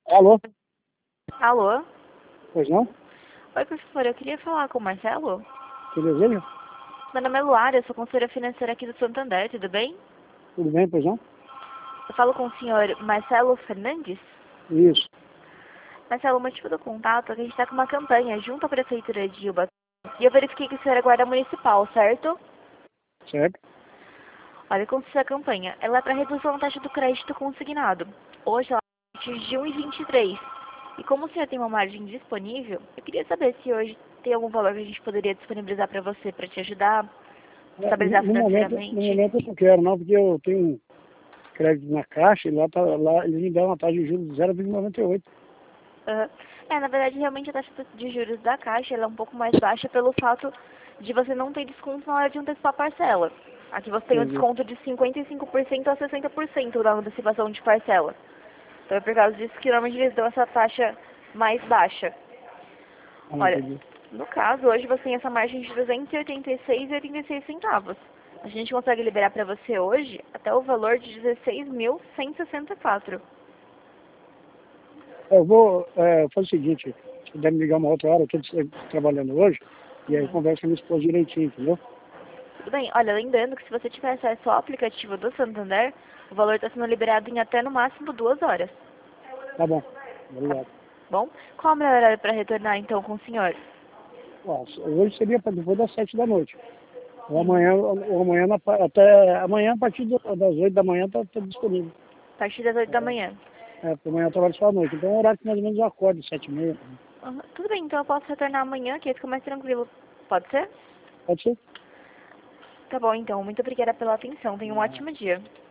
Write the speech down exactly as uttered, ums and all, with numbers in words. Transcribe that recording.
Alô? Alô? Pois não? Oi, por favor, eu queria falar com o Marcelo. Que deseja? Meu nome é Luara, eu sou consultora financeira aqui do Santander, tudo bem? Tudo bem, pois não? Eu falo com o senhor Marcelo Fernandes. Isso. Marcelo, o motivo do contato é que a gente está com uma campanha junto à Prefeitura de Ubatuba e eu verifiquei que o senhor é guarda municipal, certo? Certo? Olha, consiste a campanha. Ela é para redução da taxa do crédito consignado. Hoje ela é a partir de um vírgula vinte e três. E como o senhor tem uma margem disponível, eu queria saber se hoje tem algum valor que a gente poderia disponibilizar para você, para te ajudar, É, no, estabilizar no momento, no financeiramente. momento eu não quero não, porque eu tenho um crédito na Caixa e lá, tá, lá eles me dão uma taxa de juros de zero vírgula noventa e oito. Aham. É, na verdade, realmente a taxa de juros da Caixa ela é um pouco mais baixa pelo fato de você não ter desconto na hora de antecipar a parcela. Aqui você tem um Entendi. desconto de cinquenta e cinco por cento a sessenta por cento da antecipação de parcela. Então é por causa disso que normalmente eles dão essa taxa mais baixa. Ah, Olha, entendi. no caso, hoje você tem essa margem de duzentos e oitenta e seis reais e oitenta e seis centavos. A gente consegue liberar para você hoje até o valor de dezesseis mil cento e sessenta e quatro. Eu vou é, fazer o seguinte, se puder me ligar uma outra hora, eu estou trabalhando hoje, e aí Uhum. conversa com a minha esposa direitinho, entendeu? Tudo bem, olha, lembrando que se você tiver acesso ao aplicativo do Santander, o valor está sendo liberado em até no máximo duas horas. Tá bom. Tá Obrigado. bom? Qual a melhor horário para retornar então com o senhor? Ó, hoje seria para depois das sete da noite. Ou Uhum. amanhã, ou amanhã na pa- até amanhã a partir do- das oito da manhã está disponível. A partir das oito da manhã. É, porque amanhã eu trabalho só à noite. Então é um horário que mais ou menos eu acordo, sete e meia. Uhum. Tudo bem, então eu posso retornar amanhã, que aí fica mais tranquilo. Pode ser? Pode ser? Tá bom, então. Muito obrigada pela atenção. Tenha um ótimo dia.